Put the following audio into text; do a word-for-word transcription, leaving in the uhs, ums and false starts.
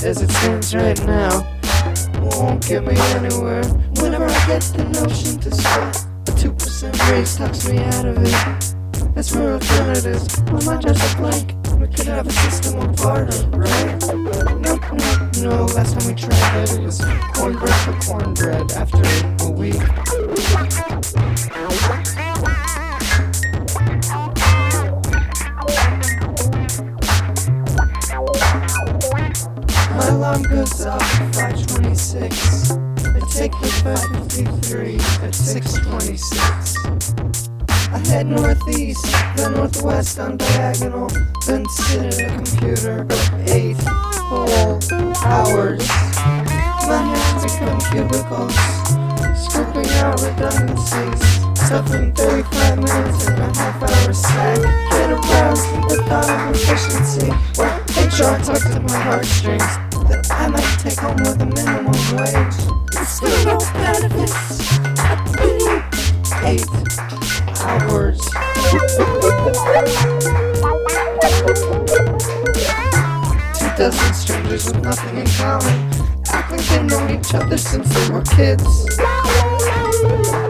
as it stands right now, won't get me anywhere. Whenever I get the notion to split, a two percent raise talks me out of it. As for alternatives, my mind just a blank. We could have a system of barter, right? Nope, nope, no. Last time we tried it, it was cornbread for cornbread after a week. My alarm goes off at five twenty-six. I take the five fifty-three at six twenty-six. I head northeast, then northwest on diagonal, then sit at a computer for eight whole hours. My hands become cubicles, scooping out redundancies, stuffing thirty-five minutes in a half-hour sack. Get aroused at the thought of efficiency, where H R tugs at my heartstrings, that I might take home with a minimum wage. Still no benefits. Eight hours. Two dozen strangers with nothing in common, act like they know each other since they were kids.